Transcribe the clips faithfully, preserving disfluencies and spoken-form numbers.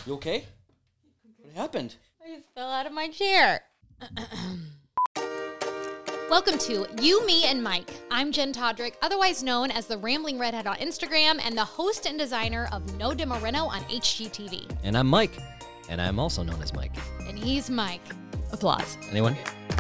You okay? What happened? I just fell out of my chair. Welcome to You, Me, and Mike. I'm Jen Todrick, otherwise known as the Rambling Redhead on Instagram and the host and designer of No Demorino on H G T V. And I'm Mike, and I'm also known as Mike. And he's Mike. Applause. Anyone?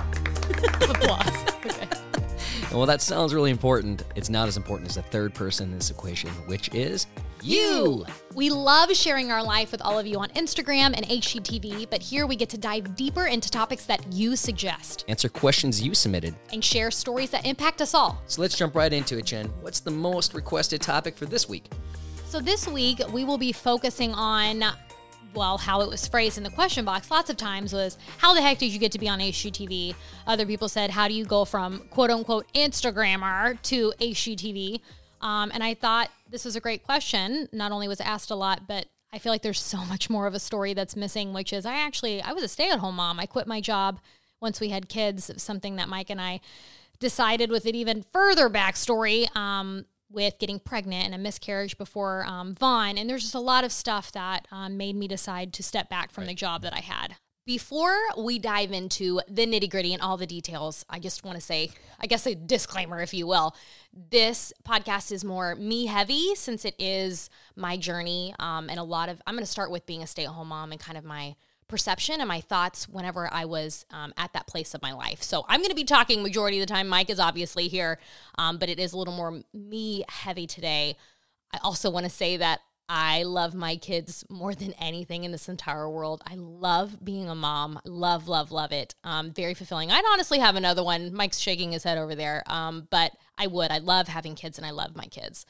Applause. Okay. And while that sounds really important, it's not as important as the third person in this equation, which is you. We love sharing our life with all of you on Instagram and H G T V, but here we get to dive deeper into topics that you suggest. Answer questions you submitted. And share stories that impact us all. So let's jump right into it, Jen. What's the most requested topic for this week? So this week, we will be focusing on, well, how it was phrased in the question box lots of times was, how the heck did you get to be on H G T V? Other people said, how do you go from quote-unquote Instagrammer to H G T V? Um, and I thought this was a great question. Not only was it asked a lot, but I feel like there's so much more of a story that's missing, which is I actually, I was a stay-at-home mom. I quit my job once we had kids. It was something that Mike and I decided with an even further backstory um, with getting pregnant and a miscarriage before um, Vaughn. And there's just a lot of stuff that um, made me decide to step back from right. the job that I had. Before we dive into the nitty-gritty and all the details, I just want to say, I guess a disclaimer, if you will. This podcast is more me heavy since it is my journey um, and a lot of, I'm going to start with being a stay-at-home mom and kind of my perception and my thoughts whenever I was um, at that place of my life. So I'm going to be talking majority of the time. Mike is obviously here, um, but it is a little more me heavy today. I also want to say that I love my kids more than anything in this entire world. I love being a mom. Love, love, love it. Um, very fulfilling. I'd honestly have another one. Mike's shaking his head over there. Um, but I would. I love having kids and I love my kids.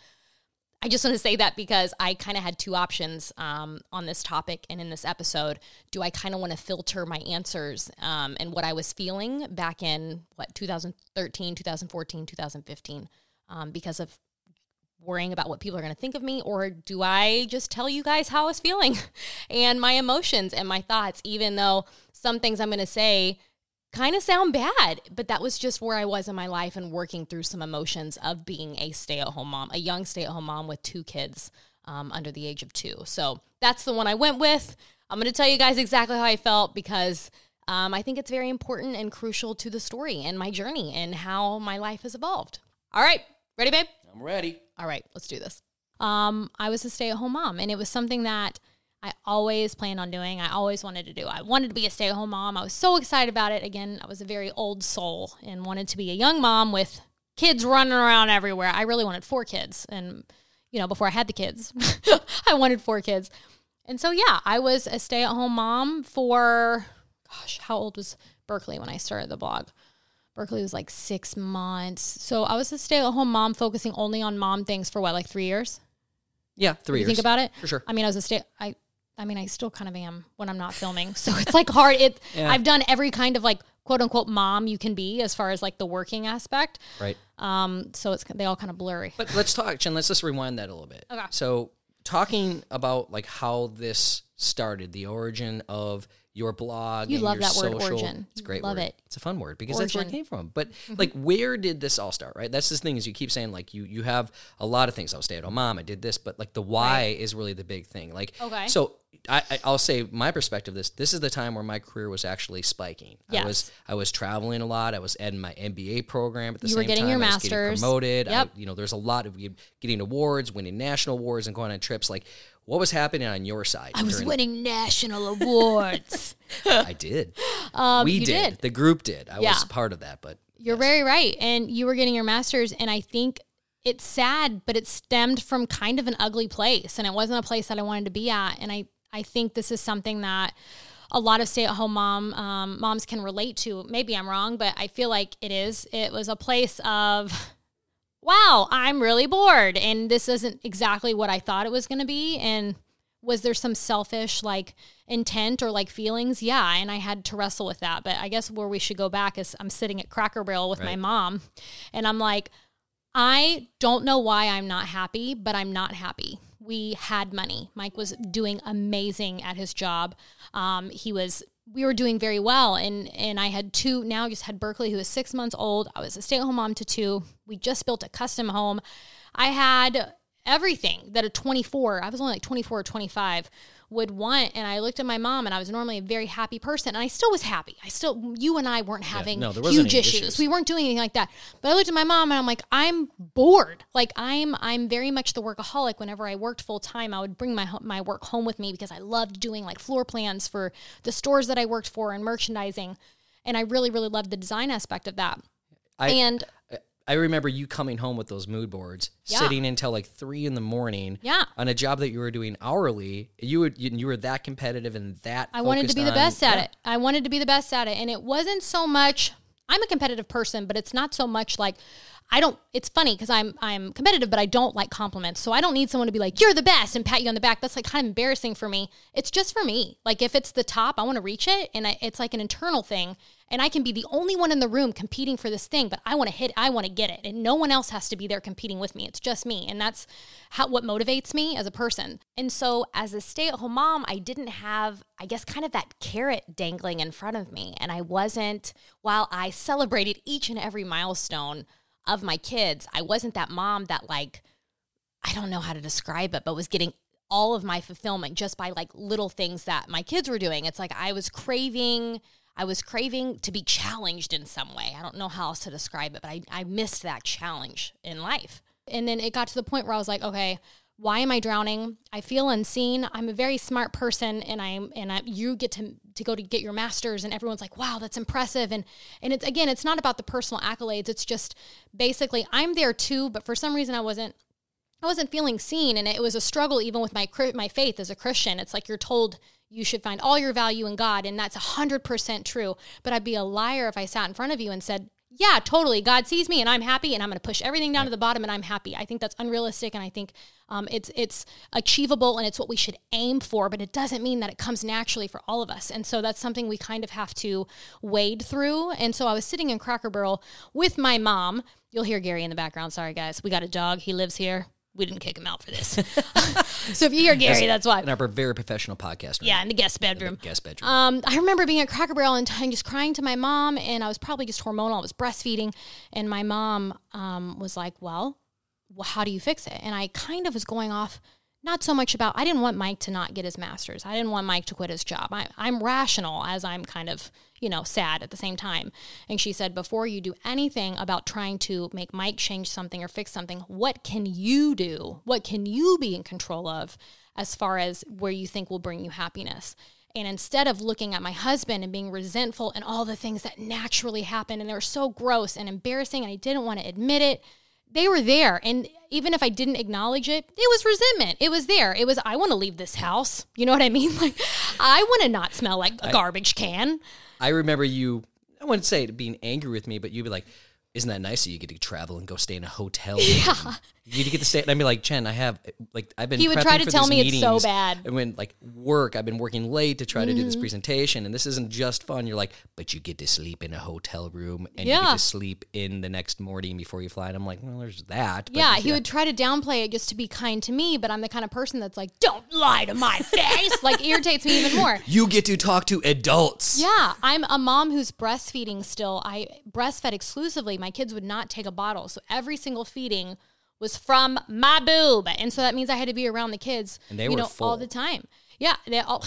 I just want to say that because I kind of had two options um, on this topic and in this episode. Do I kind of want to filter my answers um, and what I was feeling back in, what, two thousand thirteen, two thousand fourteen, two thousand fifteen um, because of worrying about what people are going to think of me, or do I just tell you guys how I was feeling and my emotions and my thoughts, even though some things I'm going to say kind of sound bad, but that was just where I was in my life and working through some emotions of being a stay-at-home mom, a young stay-at-home mom with two kids um, under the age of two. So that's the one I went with. I'm going to tell you guys exactly how I felt because um, I think it's very important and crucial to the story and my journey and how my life has evolved. All right. Ready, babe? I'm ready. All right, let's do this. Um, I was a stay-at-home mom, and it was something that I always planned on doing. I always wanted to do. I wanted to be a stay-at-home mom. I was so excited about it. Again, I was a very old soul and wanted to be a young mom with kids running around everywhere. I really wanted four kids, and, you know, before I had the kids, I wanted four kids. And so, yeah, I was a stay-at-home mom for, gosh, how old was Berkeley when I started the blog? Berkeley was like six months. So I was a stay-at-home mom focusing only on mom things for what, like three years? Yeah, three you years. Think about it? For sure. I mean, I was a stay, I, I mean, I still kind of am when I'm not filming. So it's like hard. It. Yeah. I've done every kind of like quote unquote mom you can be as far as like the working aspect. Right. Um. So it's, they all kind of blurry. But let's talk, Jen, let's just rewind that a little bit. Okay. So talking about like how this started, the origin of your blog. You and love your that social, word, origin. It's a great love word. it. It's a fun word because origin. That's where it came from. But like, where did this all start, right? That's the thing is you keep saying like you you have a lot of things. I was stay-at-home mom. I did this, but like the why right. is really the big thing. Like, okay. So I, I, I'll say my perspective. This this is the time where my career was actually spiking. Yes. I was I was traveling a lot. I was in my M B A program at the you same were getting time. Your I was master's. getting promoted. Yep. I, you know, there's a lot of getting awards, winning national awards, and going on trips. Like, what was happening on your side? I was winning national awards. I did. Um, we you did. did. The group did. I yeah. was part of that, but you're yes. very right. And you were getting your master's, and I think it's sad, but it stemmed from kind of an ugly place, and it wasn't a place that I wanted to be at. And I, I think this is something that a lot of stay-at-home mom um, moms can relate to. Maybe I'm wrong, but I feel like it is. It was a place of, wow, I'm really bored, and this isn't exactly what I thought it was going to be. And was there some selfish like intent or like feelings? Yeah, and I had to wrestle with that. But I guess where we should go back is I'm sitting at Cracker Barrel with right. my mom, and I'm like, I don't know why I'm not happy, but I'm not happy. We had money. Mike was doing amazing at his job. Um, he was, we were doing very well. And, and I had two, now I just had Berkeley, who was six months old. I was a stay-at-home mom to two. We just built a custom home. I had everything that a twenty-four, I was only like twenty-four or twenty-five would want, and I looked at my mom, and I was normally a very happy person, and I still was happy. I still, you and I weren't having yeah, no, there wasn't huge any issues. issues. We weren't doing anything like that. But I looked at my mom, and I'm like, I'm bored. Like I'm, I'm very much the workaholic. Whenever I worked full time, I would bring my my work home with me because I loved doing like floor plans for the stores that I worked for and merchandising, and I really, really loved the design aspect of that. I, and I remember you coming home with those mood boards, Yeah. sitting until like three in the morning. Yeah. On a job that you were doing hourly. You would you, you were that competitive and that. I wanted to be the on- best at yeah. it. I wanted to be the best at it. And it wasn't so much, I'm a competitive person, but it's not so much like, I don't, it's funny because I'm I'm competitive, but I don't like compliments. So I don't need someone to be like, you're the best and pat you on the back. That's like kind of embarrassing for me. It's just for me. Like if it's the top, I want to reach it. And I, it's like an internal thing. And I can be the only one in the room competing for this thing, but I want to hit, I want to get it. And no one else has to be there competing with me. It's just me. And that's how what motivates me as a person. And so as a stay-at-home mom, I didn't have, I guess, kind of that carrot dangling in front of me. And I wasn't, while I celebrated each and every milestone of my kids, I wasn't that mom that like, I don't know how to describe it, but was getting all of my fulfillment just by like little things that my kids were doing. It's like I was craving... I was craving to be challenged in some way. I don't know how else to describe it, but I, I missed that challenge in life. And then it got to the point where I was like, okay, why am I drowning? I feel unseen. I'm a very smart person, and I'm and I, you get to to go to get your master's, and everyone's like, wow, that's impressive. And and it's again, it's not about the personal accolades. It's just basically I'm there too, but for some reason I wasn't. I wasn't feeling seen, and it was a struggle even with my my faith as a Christian. It's like you're told you should find all your value in God, and that's one hundred percent true. But I'd be a liar if I sat in front of you and said, yeah, totally, God sees me, and I'm happy, and I'm going to push everything down to the bottom, and I'm happy. I think that's unrealistic, and I think um, it's it's achievable, and it's what we should aim for, but it doesn't mean that it comes naturally for all of us. And so that's something we kind of have to wade through. And so I was sitting in Cracker Barrel with my mom. You'll hear Gary in the background. Sorry, guys. We got a dog. He lives here. We didn't kick him out for this. So if you hear Gary, that's why. In our very professional podcast room. Yeah, in the guest bedroom. The guest bedroom. Um, I remember being at Cracker Barrel and t- just crying to my mom, and I was probably just hormonal. I was breastfeeding, and my mom um, was like, well, well, how do you fix it? And I kind of was going off, not so much about, I didn't want Mike to not get his master's. I didn't want Mike to quit his job. I, I'm rational as I'm kind of, you know, sad at the same time. And she said, before you do anything about trying to make Mike change something or fix something, what can you do? What can you be in control of as far as where you think will bring you happiness? And instead of looking at my husband and being resentful and all the things that naturally happen, and they were so gross and embarrassing, and I didn't want to admit it, they were there. And even if I didn't acknowledge it, it was resentment. It was there. It was, I want to leave this house. You know what I mean? Like, I want to not smell like a I, garbage can. I remember you, I wouldn't say it being angry with me, but you'd be like, isn't that nice that you get to travel and go stay in a hotel? Yeah. You get to stay, and I'd be like, Jen, I have, like, I've been He would prepping try to for tell these me it's so meetings, bad. And when, like, work, I've been working late to try to Mm-hmm. do this presentation, and this isn't just fun. You're like, but you get to sleep in a hotel room, and you Yeah. get to sleep in the next morning before you fly. And I'm like, well, there's that. But Yeah, he would try to downplay it just to be kind to me, but I'm the kind of person that's like, don't lie to my face. Like, irritates me even more. You get to talk to adults. Yeah, I'm a mom who's breastfeeding still. I breastfed exclusively. My kids would not take a bottle. So every single feeding was from my boob. And so that means I had to be around the kids, And they you were know, full. all the time. Yeah, they all,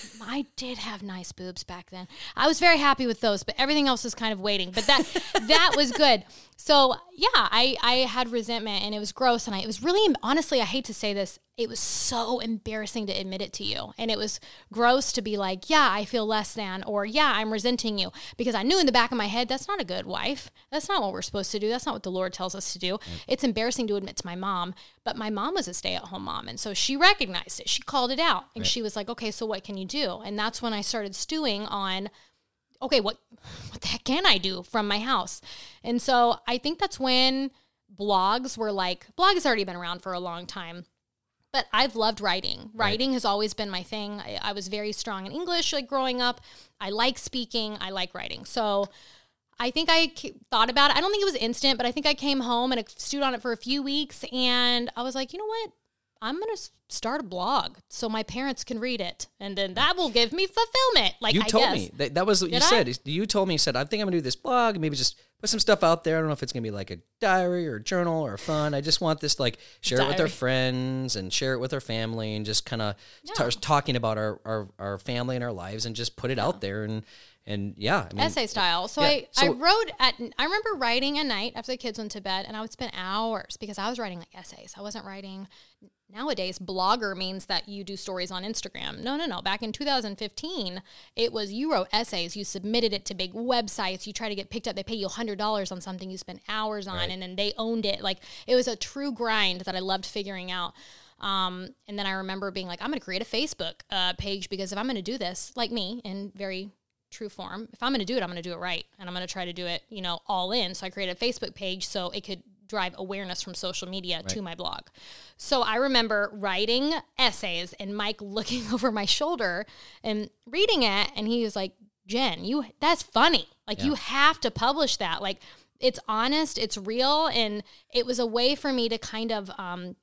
I did have nice boobs back then. I was very happy with those, but everything else was kind of waiting. But that that was good. So yeah, I, I had resentment, and it was gross. And I, it was really, honestly, I hate to say this, it was so embarrassing to admit it to you. And it was gross to be like, yeah, I feel less than, or yeah, I'm resenting you. Because I knew in the back of my head, that's not a good wife. That's not what we're supposed to do. That's not what the Lord tells us to do. Mm. It's embarrassing to admit to my mom, but my mom was a stay-at-home mom. And so she recognized it. She called it out. And right. She was like, okay, so what can you do? And that's when I started stewing on, okay, what what the heck can I do from my house? And so I think that's when blogs were like, blog has already been around for a long time, but I've loved writing. Writing right. has always been my thing. I, I was very strong in English, like growing up. I like speaking. I like writing. So I think I thought about it. I don't think it was instant, but I think I came home and I stewed on it for a few weeks, and I was like, you know what? I'm going to start a blog so my parents can read it. And then that will give me fulfillment. Like, you I told guess. me that, that was what Did you I? said. You told me, you said, I think I'm gonna do this blog, maybe just put some stuff out there. I don't know if it's gonna be like a diary or a journal or fun. I just want this, like, share it with our Diary. friends and share it with our family and just kind of Yeah. start talking about our, our, our family and our lives and just put it out there. And, and yeah, I mean, Essay style. So, yeah, I, so- I wrote at, I remember writing at night after the kids went to bed, and I would spend hours because I was writing like essays. I wasn't writing. Nowadays, blogger means that you do stories on Instagram. No, no, no. Back in two thousand fifteen, it was you wrote essays. You submitted it to big websites. You try to get picked up. They pay you one hundred dollars on something you spent hours on, Right. and then they owned it. Like, it was a true grind that I loved figuring out. Um, and then I remember being like, I'm going to create a Facebook uh, page because if I'm going to do this, like me, in very true form, if I'm going to do it, I'm going to do it right. And I'm going to try to do it, you know, all in. So I created a Facebook page so it could drive awareness from social media Right. to my blog. So I remember writing essays and Mike looking over my shoulder and reading it. And he was like, Jen, you, that's funny. Like, Yeah. you have to publish that. Like, it's honest, it's real. And it was a way for me to kind of, um,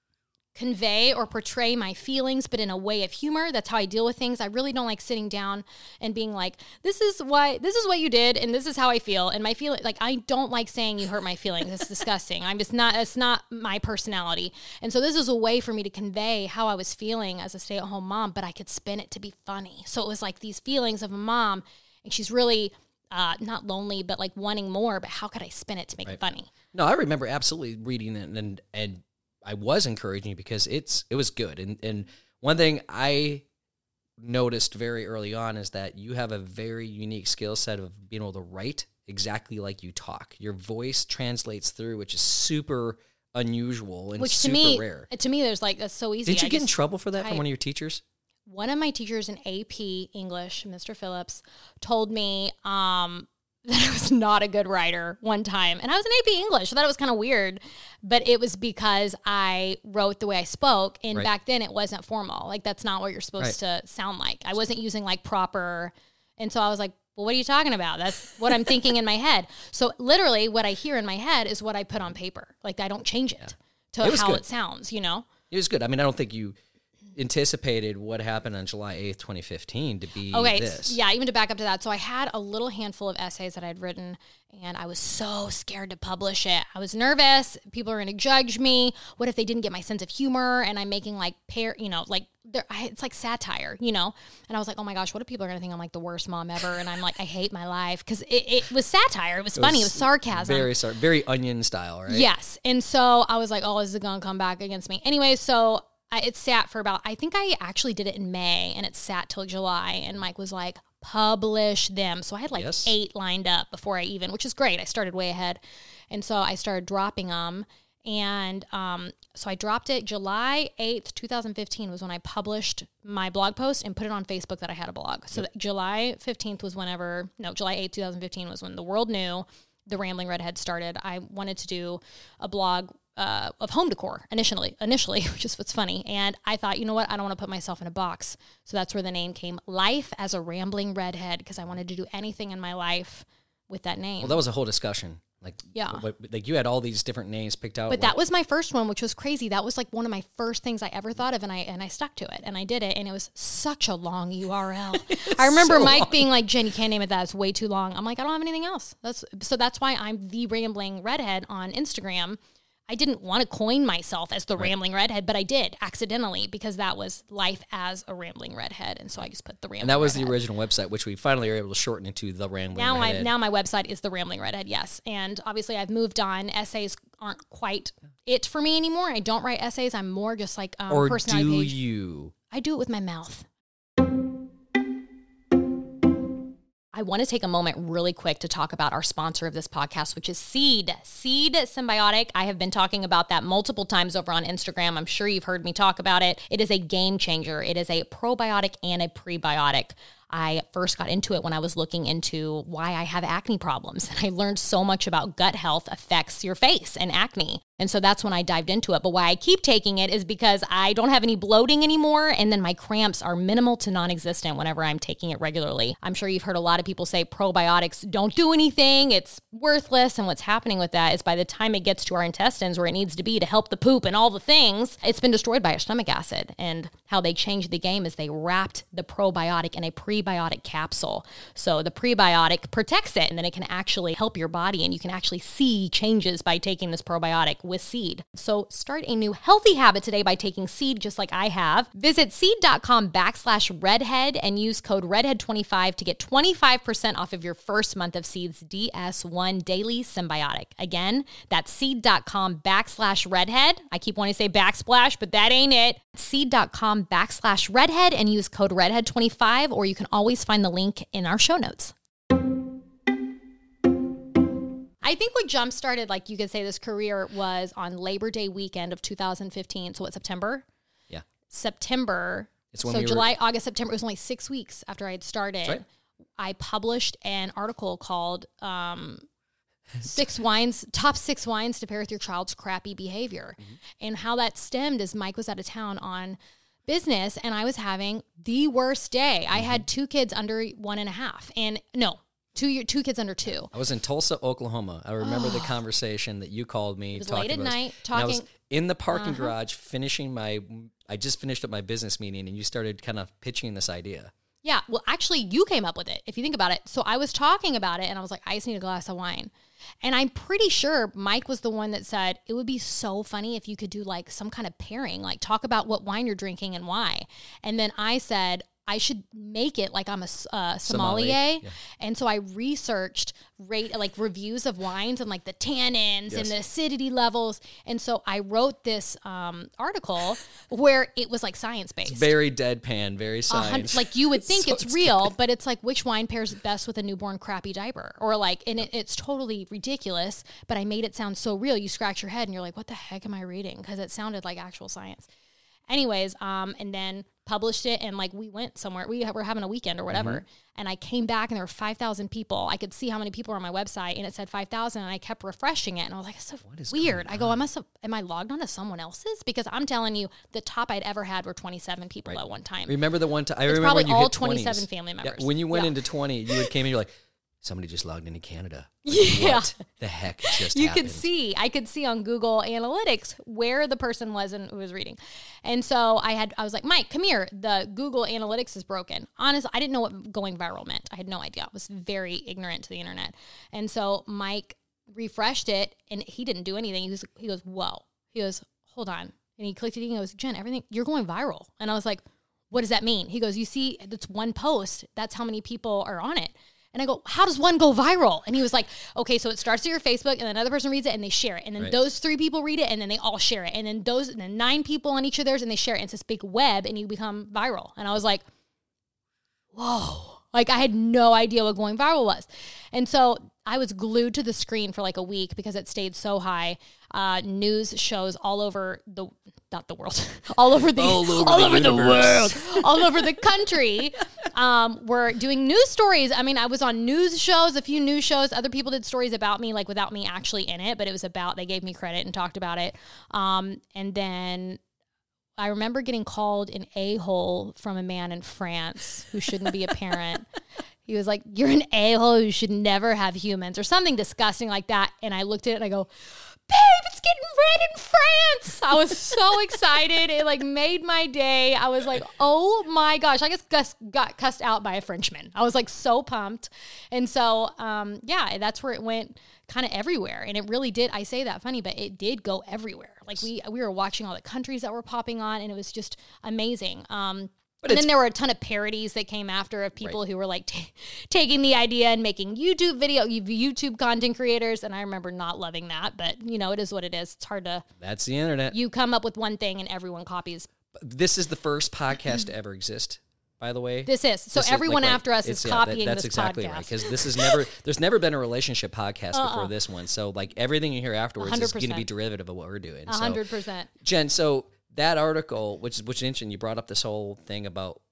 convey or portray my feelings, but in a way of humor. That's how I deal with things. I really don't like sitting down and being like, this is why, this is what you did, and this is how I feel. And my feeling, like, I don't like saying you hurt my feelings. It's disgusting. I'm just not, it's not my personality. And so this is a way for me to convey how I was feeling as a stay-at-home mom, but I could spin it to be funny. So it was like these feelings of a mom, and she's really uh, not lonely, but like wanting more, but how could I spin it to make Right. it funny? No, I remember absolutely reading it, and and I was encouraging you because it's it was good. And and one thing I noticed very early on is that you have a very unique skill set of being able to write exactly like you talk. Your voice translates through, which is super unusual and Which to super me, rare. to me, there's like, that's so easy. Did you I get in just trouble for that from type. one of your teachers? One of my teachers in A P English, Mister Phillips, told me um, that I was not a good writer one time. And I was in A P English. I thought it was kind of weird, but it was because I wrote the way I spoke. And Right. back then it wasn't formal. Like, that's not what you're supposed to sound like. I wasn't using like proper. And so I was like, well, what are you talking about? That's what I'm thinking in my head. So literally what I hear in my head is what I put on paper. Like, I don't change it to It was how good. it sounds, you know? It was good. I mean, I don't think you anticipated what happened on July eighth, twenty fifteen to be Okay, this. yeah, even to back up to that. So I had a little handful of essays that I'd written, and I was so scared to publish it. I was nervous. People are going to judge me. What if they didn't get my sense of humor? And I'm making like, pair, you know, like, they're- I- it's like what you know? And I was like, oh my gosh, what if people are going to think I'm like the worst mom ever? And I'm like, I hate my life. Because it, it was satire. It was funny. It was sarcasm. Very, sar- very Onion style, right? Yes. And so I was like, oh, is it going to come back against me? Anyway, so I, it sat for about, I think I actually did it in May, and it sat till July. And Mike was like, publish them. So I had like Yes. eight lined up before I even, which is great. I started way ahead. And so I started dropping them. And um, so I dropped it July eighth, twenty fifteen was when I published my blog post and put it on Facebook that I had a blog. So July fifteenth was whenever, no, July eighth, twenty fifteen was when the world knew the Rambling Redhead started. I wanted to do a blog uh, of home decor initially, initially, which is what's funny. And I thought, you know what? I don't want to put myself in a box. So that's where the name came, Life as a Rambling Redhead, because I wanted to do anything in my life with that name. Well, that was a whole discussion. Like, Yeah. what, like you had all these different names picked out. But like, that was my first one, which was crazy. That was like one of my first things I ever thought of, and I and I stuck to it, and I did it, and it was such a long U R L. I remember so Mike long. being like, "Jen, you can't name it that. It's way too long." I'm like, I don't have anything else. That's so that's why I'm the Rambling Redhead on Instagram. I didn't want to coin myself as the Rambling Redhead, but I did accidentally because that was Life as a Rambling Redhead, and so I just put the Rambling. and that was Redhead. the original website, which we finally are able to shorten into the Rambling Now I Redhead. now my website is the Rambling Redhead, yes. And obviously I've moved on. Essays aren't quite it for me anymore. I don't write essays. I'm more just like um, or personality do page. you? I do it with my mouth. I want to take a moment really quick to talk about our sponsor of this podcast, which is Seed. Seed Symbiotic. I have been talking about that multiple times over on Instagram. I'm sure you've heard me talk about it. It is a game changer. It is a probiotic and a prebiotic. I first got into it when I was looking into why I have acne problems. And I learned so much about gut health affects your face and acne. And so that's when I dived into it. But why I keep taking it is because I don't have any bloating anymore. And then my cramps are minimal to non-existent whenever I'm taking it regularly. I'm sure you've heard a lot of people say probiotics don't do anything. It's worthless. And what's happening with that is by the time it gets to our intestines where it needs to be to help the poop and all the things, it's been destroyed by our stomach acid. And how they changed the game is they wrapped the probiotic in a prebiotic capsule. So the prebiotic protects it and then it can actually help your body and you can actually see changes by taking this probiotic with Seed. So start a new healthy habit today by taking Seed just like I have. Visit seed.com backslash redhead and use code redhead twenty-five to get twenty-five percent off of your first month of Seed's D S one Daily Symbiotic. Again, that's seed.com backslash redhead. I keep wanting to say backsplash, but that ain't it. Seed.com backslash redhead and use code redhead twenty-five, or you can always find the link in our show notes. I think what jump-started, like you could say, this career was on Labor Day weekend of two thousand fifteen. So what, September? Yeah. September. It's when so we July, were... August, September. It was only six weeks after I had started. Right. I published an article called um, Six Wines, Top Six Wines to Pair with Your Child's Crappy Behavior. Mm-hmm. And how that stemmed is Mike was out of town on business and I was having the worst day. Mm-hmm. I had two kids under one and a half. And no, Two year, two kids under two. I was in Tulsa, Oklahoma. I remember oh. the conversation that you called me. It was talking late at about night, talking. I was in the parking uh-huh. garage finishing my, I just finished up my business meeting and you started kind of pitching this idea. Yeah, well, actually, you came up with it, if you think about it. So I was talking about it and I was like, I just need a glass of wine. And I'm pretty sure Mike was the one that said, it would be so funny if you could do like some kind of pairing, like talk about what wine you're drinking and why. And then I said, I should make it like I'm a uh, sommelier. Yeah. And so I researched rate like reviews of wines and like the tannins yes. and the acidity levels. And so I wrote this um, article where it was like science-based. It's very deadpan, very science. Like you would think so it's real, but it's like which wine pairs best with a newborn crappy diaper? Or like, and it, it's totally ridiculous, but I made it sound so real. You scratch your head and you're like, what the heck am I reading? Because it sounded like actual science. Anyways, um, and then published it and like we went somewhere, we were having a weekend or whatever. Mm-hmm. And I came back and there were five thousand people. I could see how many people were on my website and it said five thousand and I kept refreshing it. And I was like, it's so weird. I go, I must have, am I logged on to someone else's? Because I'm telling you the top I'd ever had were twenty-seven people right. at one time. Remember the one time, I it's remember probably when you all hit twenty-seven twenties. family members. Yeah, when you went yeah. into twenty, you would came in, you're like, somebody just logged into Canada. Like, yeah. What the heck just you happened? could see, I could see on Google Analytics where the person was and who was reading. And so I had, I was like, Mike, come here. The Google Analytics is broken. Honestly, I didn't know what going viral meant. I had no idea. I was very ignorant to the internet. And so Mike refreshed it and he didn't do anything. He was, he goes, whoa. He goes, hold on. And he clicked it and he goes, Jen, everything, you're going viral. And I was like, what does that mean? He goes, you see, it's one post. That's how many people are on it. And I go, how does one go viral? And he was like, okay, so it starts to your Facebook and another person reads it and they share it. And then right. those three people read it and then they all share it. And then those and then nine people on each of theirs and they share it. And it's this big web and you become viral. And I was like, whoa. Like I had no idea what going viral was. And so I was glued to the screen for like a week because it stayed so high. Uh, news shows all over the, not the world, all over the, all over, all the, over the world, all over the country. Um, were doing news stories. I mean, I was on news shows, a few news shows. Other people did stories about me, like without me actually in it, but it was about, they gave me credit and talked about it. Um, and then I remember getting called an a-hole from a man in France who shouldn't be a parent. He was like, you're an a-hole who should never have humans or something disgusting like that. And I looked at it and I go, babe, it's getting red in France. I was so excited. It like made my day. I was like, oh my gosh. I guess Gus got cussed out by a Frenchman. I was like so pumped. And so, um, yeah, that's where it went kind of everywhere. And it really did. I say that funny, but it did go everywhere. Like we, we were watching all the countries that were popping on and it was just amazing. Um, But and then there were a ton of parodies that came after of people right. who were like t- taking the idea and making YouTube video, YouTube content creators. And I remember not loving that, but you know, it is what it is. It's hard to. That's the internet. You come up with one thing and everyone copies. This is the first podcast to ever exist, by the way. This is. So this everyone is, like, after us is yeah, copying that, that's this exactly podcast. Right. Because this is never, there's never been a relationship podcast uh-uh. before this one. So like everything you hear afterwards one hundred percent is going to be derivative of what we're doing. one hundred percent. So, Jen, so that article, which is, which is interesting, you brought up this whole thing about like,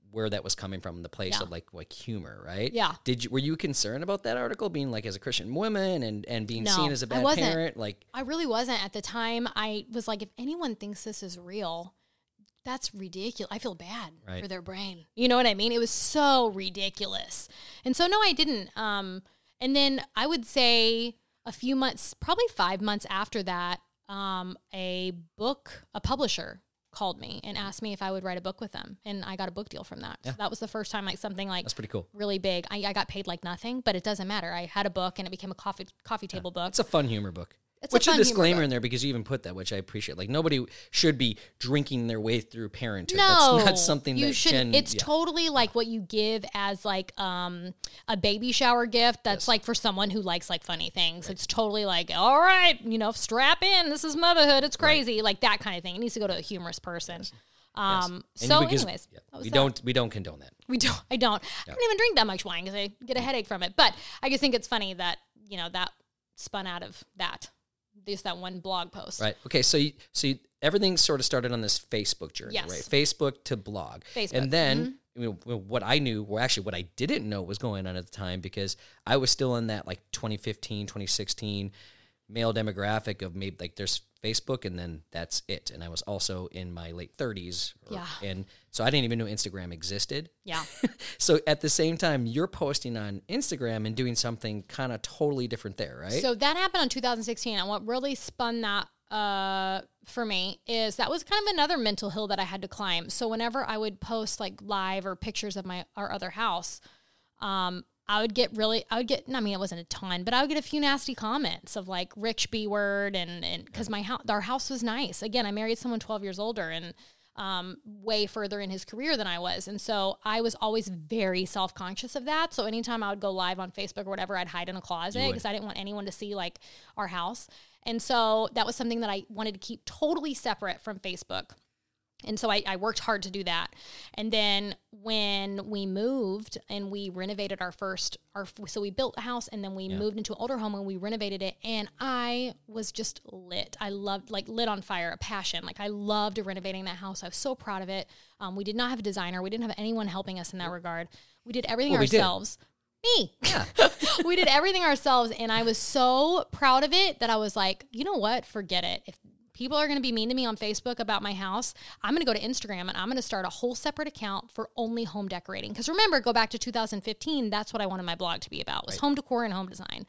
where that was coming from, the place Yeah. of like like humor, right? Yeah. Did you were you concerned about that article being like as a Christian woman and and being No, seen as a I bad wasn't. parent? Like, I really wasn't at the time. I was like, if anyone thinks this is real, that's ridiculous. I feel bad Right. for their brain. You know what I mean? It was so ridiculous. And so, no, I didn't. Um, and then I would say a few months, probably five months after that, um, a book, a publisher called me and asked me if I would write a book with them. And I got a book deal from that. Yeah. So that was the first time like something like that's pretty cool. really big. I, I got paid like nothing, but it doesn't matter. I had a book and it became a coffee coffee table book. It's a fun humor book. It's a which a, fun humor disclaimer book. in there because you even put that, which I appreciate. Like nobody should be drinking their way through parenthood. No, That's not something you that should. can. It's yeah. totally like what you give as like um a baby shower gift. That's Yes. like for someone who likes like funny things. It's totally like, all right, you know, strap in. This is motherhood. It's crazy, like that kind of thing. It needs to go to a humorous person. Um. And So, because- anyways, yeah, that was we that. don't we don't condone that. We don't. I don't. I don't even drink that much wine because I get a headache from it. But I just think it's funny that you know that spun out of that. Just that one blog post. Right. Okay. So you, so you, everything sort of started on this Facebook journey, Yes. right? Facebook to blog. Facebook. And then you know, what I knew, or actually what I didn't know was going on at the time because I was still in that like twenty fifteen, twenty sixteen male demographic of maybe like there's Facebook and then that's it. And I was also in my late thirties. Or, Yeah. And so I didn't even know Instagram existed. Yeah. So at the same time, you're posting on Instagram and doing something kind of totally different there, right? So that happened in two thousand sixteen, and what really spun that uh, for me is that was kind of another mental hill that I had to climb. So whenever I would post like live or pictures of my our other house, um, I would get really, I would get, I mean, it wasn't a ton, but I would get a few nasty comments of like rich B word, and and because my house, our house was nice. Again, I married someone twelve years older and um, way further in his career than I was. And so I was always very self-conscious of that. So anytime I would go live on Facebook or whatever, I'd hide in a closet would. because I didn't want anyone to see like our house. And so that was something that I wanted to keep totally separate from Facebook. And so I, I worked hard to do that. And then when we moved and we renovated our first, our so we built a house and then we Yeah. moved into an older home and we renovated it. And I was just lit. I loved, like lit on fire, a passion. Like I loved renovating that house. I was so proud of it. Um, we did not have a designer. We didn't have anyone helping us in that regard. We did everything Well, we did. ourselves. Me. Yeah. We did everything ourselves. And I was so proud of it that I was like, you know what? Forget it. If people are going to be mean to me on Facebook about my house, I'm going to go to Instagram and I'm going to start a whole separate account for only home decorating. Because remember, go back to two thousand fifteen, that's what I wanted my blog to be about, was Right. home decor and home design.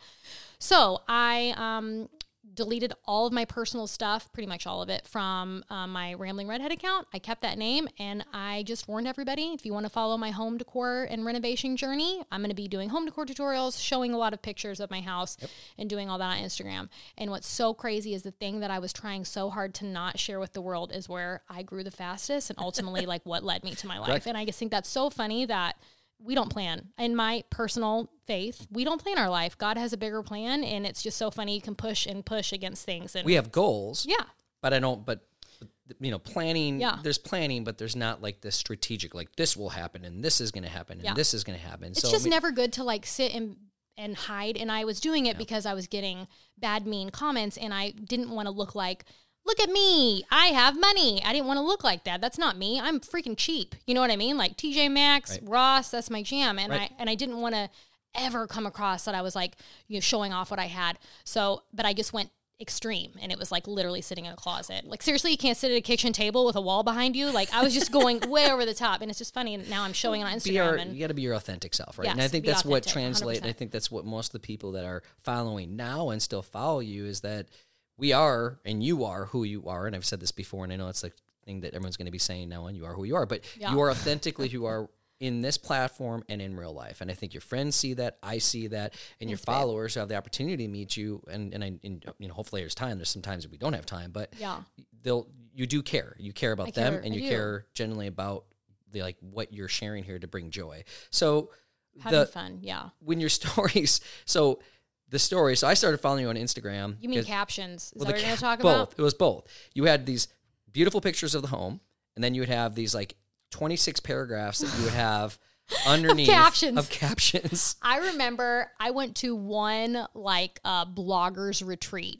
So I um, deleted all of my personal stuff, pretty much all of it, from um, my Rambling Redhead account. I kept that name, and I just warned everybody, if you want to follow my home decor and renovation journey, I'm going to be doing home decor tutorials, showing a lot of pictures of my house, Yep. and doing all that on Instagram. And what's so crazy is the thing that I was trying so hard to not share with the world is where I grew the fastest and ultimately like what led me to my life. Correct. And I just think that's so funny that we don't plan. In my personal faith, we don't plan our life. God has a bigger plan, and it's just so funny. You can push and push against things. And We have goals. yeah, But I don't, but, you know, planning, Yeah. there's planning, but there's not like this strategic, like this will happen and this is going to happen and Yeah. this is going to happen. it's so, I just mean, never good to like sit and and hide. And I was doing it because I was getting bad, mean comments, and I didn't want to look like, look at me, I have money. I didn't want to look like that. That's not me. I'm freaking cheap. You know what I mean? Like T J Maxx, Right. Ross, that's my jam. And Right. I and I didn't want to ever come across that I was like, you know, showing off what I had. So, but I just went extreme, and it was like literally sitting in a closet. Like seriously, you can't sit at a kitchen table with a wall behind you. Like I was just going way over the top, and it's just funny. Now I'm showing it on be Instagram. our, and you got to be your authentic self, right? and Yes, I think be that's what authentic, translates. one hundred percent. I think that's what most of the people that are following now and still follow you is that we are, and you are who you are. And I've said this before, and I know it's the thing that everyone's going to be saying now on, you are who you are, but Yeah. you are authentically who you are in this platform and in real life. And I think your friends see that, I see that, and your Thanks, babe. followers who have the opportunity to meet you. And, and I, and, you know, hopefully there's time. There's some times that we don't have time, but Yeah. they'll, you do care. You care about I them, care. and I you do. care generally about the, like what you're sharing here to bring joy. So having the, fun. Yeah. when your stories, so the story, so I started following you on Instagram. You mean 'cause- captions? Is well, that the what you're going ca- to talk both. about? It was both. You had these beautiful pictures of the home, and then you would have these like twenty-six paragraphs that you would have underneath captions. Of captions. I remember I went to one like uh, bloggers retreat,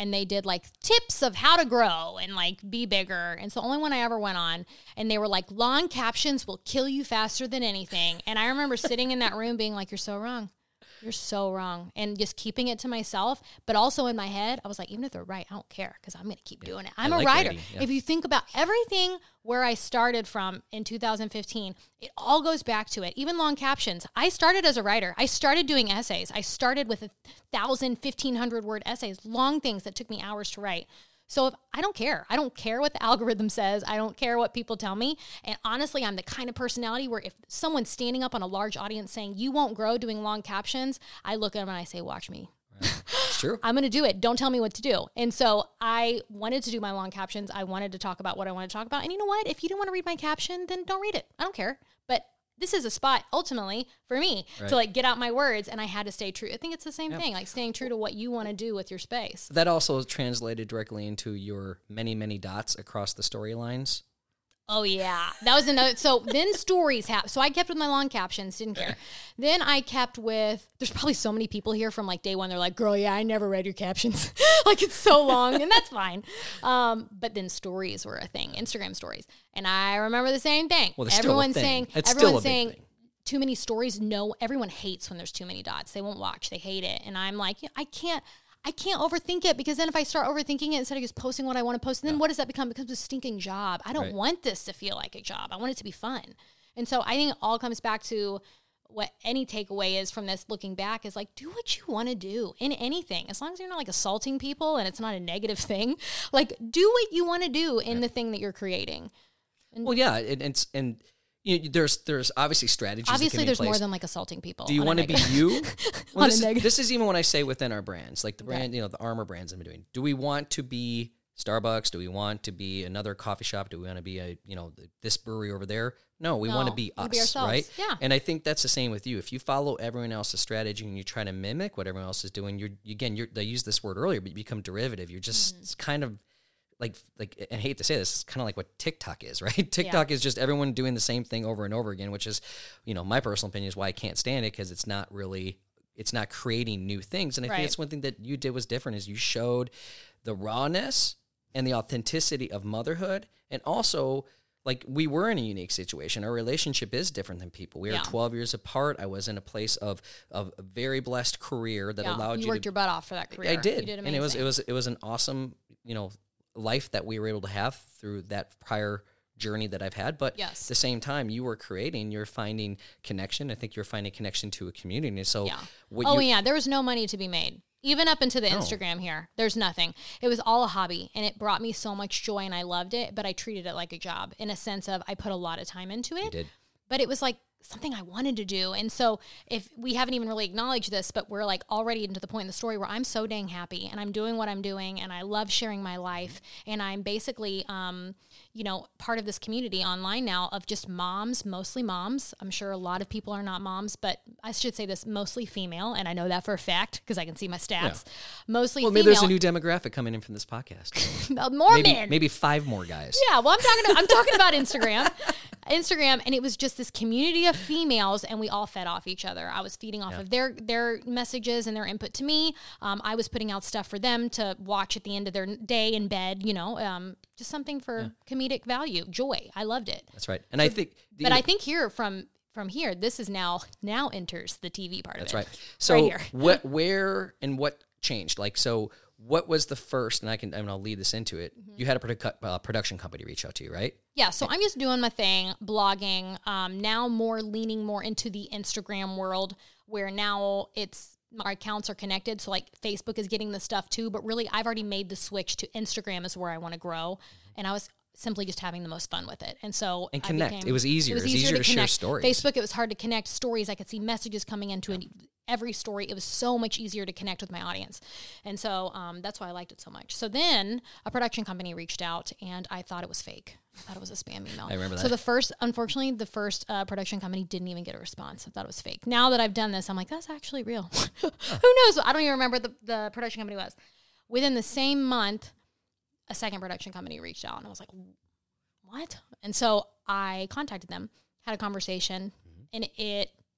and they did like tips of how to grow and like be bigger. And it's the only one I ever went on. And they were like, long captions will kill you faster than anything. And I remember sitting in that room being like, you're so wrong. You're so wrong. And just keeping it to myself. But also in my head, I was like, even if they're right, I don't care because I'm going to keep doing it. I'm I a like writer. writing, yeah. If you think about everything where I started from in two thousand fifteen, it all goes back to it. Even long captions. I started as a writer. I started doing essays. I started with a thousand, fifteen hundred word essays, long things that took me hours to write. So if, I don't care. I don't care what the algorithm says. I don't care what people tell me. And honestly, I'm the kind of personality where if someone's standing up on a large audience saying, you won't grow doing long captions, I look at them and I say, watch me. Right. It's true. I'm going to do it. Don't tell me what to do. And so I wanted to do my long captions. I wanted to talk about what I wanted to talk about. And you know what? If you don't want to read my caption, then don't read it. I don't care. But this is a spot ultimately for me right. to like get out my words, and I had to stay true. I think it's the same yep. thing, like staying true to what you want to do with your space. That also translated directly into your many, many dots across the storylines. Oh yeah, that was another. So then stories happened. So I kept with my long captions, didn't care. Then I kept with. There's probably so many people here from like day one. They're like, "Girl, yeah, I never read your captions. Like it's so long," and that's fine. Um, but then stories were a thing, Instagram stories, and I remember the same thing. Well, everyone's still a saying, thing. It's everyone's still a saying. Big thing. Too many stories. No, everyone hates when there's too many dots. They won't watch. They hate it, and I'm like, I can't. I can't overthink it because then if I start overthinking it instead of just posting what I want to post, then yeah. what does that become? It becomes a stinking job. I don't right. want this to feel like a job. I want it to be fun. And so I think it all comes back to what any takeaway is from this looking back is like, do what you want to do in anything. As long as you're not like assaulting people and it's not a negative thing, like do what you want to do in yeah. the thing that you're creating. And well, yeah. And it's, and you know, there's there's obviously strategies. Obviously, there's place. more than like assaulting people. Do you want to be you? Well, this, is, this is even when I say within our brands, like the brand, right. you know, the Armor brands I'm doing. Do we want to be Starbucks? Do we want to be another coffee shop? Do we want to be a you know this brewery over there? No, we no, want to be us, be right? Yeah. And I think that's the same with you. If you follow everyone else's strategy and you try to mimic what everyone else is doing, you're again, you're they used this word earlier, but you become derivative. You're just mm-hmm. kind of. Like, like, I hate to say this, it's kind of like what TikTok is, right? TikTok yeah. is just everyone doing the same thing over and over again, which is, you know, my personal opinion is why I can't stand it because it's not really, it's not creating new things. And I right. think that's one thing that you did was different is you showed the rawness and the authenticity of motherhood. And also, like, we were in a unique situation. Our relationship is different than people. We are yeah. twelve years apart. I was in a place of, of a very blessed career that yeah. allowed you you worked to, your butt off for that career. I did. You did amazing. And it was, it was, it was an awesome, you know, life that we were able to have through that prior journey that I've had. But yes. at the same time, you were creating, you're finding connection. I think you're finding connection to a community. So, yeah. what oh, you, yeah, there was no money to be made. Even up into the no. Instagram here, there's nothing. It was all a hobby, and it brought me so much joy, and I loved it, but I treated it like a job in a sense of I put a lot of time into it. You did. But it was like something I wanted to do. And so if we haven't even really acknowledged this, but we're like already into the point in the story where I'm so dang happy and I'm doing what I'm doing and I love sharing my life. And I'm basically, um, you know, part of this community online now of just moms, mostly moms. I'm sure a lot of people are not moms, but I should say this, mostly female. And I know that for a fact because I can see my stats. Yeah. Mostly well, female. Maybe there's a new demographic coming in from this podcast. More maybe, men. Maybe five more guys. Yeah, well, I'm talking. To, I'm talking about Instagram. Instagram, and it was just this community of females, and we all fed off each other. I was feeding off yeah. of their their messages and their input to me. Um, I was putting out stuff for them to watch at the end of their day in bed, you know, um, just something for yeah. comedic value, joy. I loved it. That's right. And so, I think... But know, I think here, from from here, this is now, now enters the T V part that's of it. That's right. So right here. what, where and what changed? Like, so... What was the first, and I can, I mean, I'll lead this into it. Mm-hmm. You had a produ- uh, production company reach out to you, right? Yeah, so I'm just doing my thing, blogging, um, now more leaning more into the Instagram world where now it's, our accounts are connected. So like Facebook is getting the stuff too, but really I've already made the switch to Instagram is where I want to grow. And I was simply just having the most fun with it. And so and connect. Became, it was easier. It was easier, it was easier to, to share stories. Facebook, it was hard to connect stories. I could see messages coming into it. Every story, it was so much easier to connect with my audience. And so um, that's why I liked it so much. So then a production company reached out and I thought it was fake. I thought it was a spam email. I remember that. So the first, unfortunately, the first uh, production company didn't even get a response. I thought it was fake. Now that I've done this, I'm like, that's actually real. Who knows? I don't even remember the, the production company was. Within the same month, a second production company reached out and I was like, what? And so I contacted them, had a conversation, mm-hmm. and it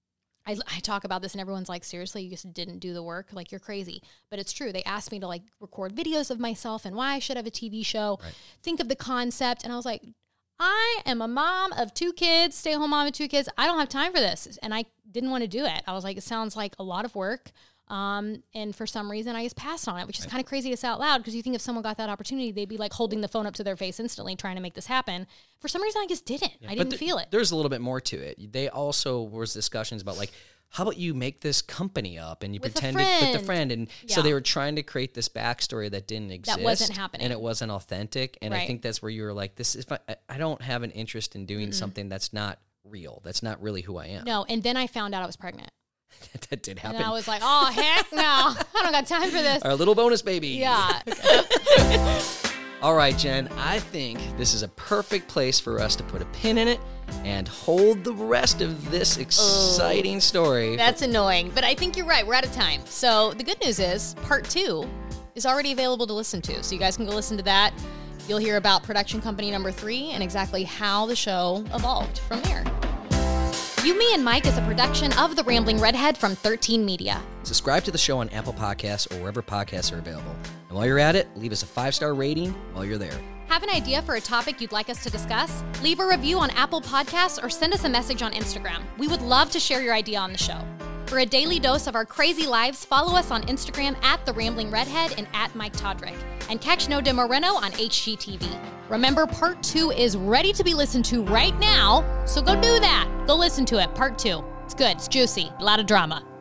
I, I talk about this and everyone's like, seriously, you just didn't do the work? Like, you're crazy. But it's true. They asked me to like record videos of myself and why I should have a T V show, right. think of the concept. And I was like, I am a mom of two kids, stay-at-home mom of two kids. I don't have time for this. And I didn't want to do it. I was like, it sounds like a lot of work. Um, and for some reason, I just passed on it, which is right. kind of crazy to say out loud because you think if someone got that opportunity, they'd be like holding the phone up to their face instantly trying to make this happen. For some reason, I just didn't. Yeah, I didn't th- feel it. There's a little bit more to it. They also was discussions about like, how about you make this company up and you with pretend to with a friend? And yeah. so they were trying to create this backstory that didn't exist. That wasn't happening. And it wasn't authentic. And right. I think that's where you were like, this is, I, I don't have an interest in doing mm-hmm. something that's not real. That's not really who I am. No. And then I found out I was pregnant. That did happen. And I was like, oh, heck no. I don't got time for this. Our little bonus baby. Yeah. All right, Jen, I think this is a perfect place for us to put a pin in it and hold the rest of this exciting oh, story. That's annoying, but I think you're right. We're out of time. So the good news is part two is already available to listen to. So you guys can go listen to that. You'll hear about production company number three and exactly how the show evolved from there. You, Me, and Mike is a production of The Rambling Redhead from thirteen Media. Subscribe to the show on Apple Podcasts or wherever podcasts are available. And while you're at it, leave us a five-star rating while you're there. Have an idea for a topic you'd like us to discuss? Leave a review on Apple Podcasts or send us a message on Instagram. We would love to share your idea on the show. For a daily dose of our crazy lives, follow us on Instagram at The Rambling Redhead and at Mike Todrick. And catch No De Moreno on H G T V. Remember, part two is ready to be listened to right now, so go do that. Go listen to it, part two. It's good, it's juicy, a lot of drama.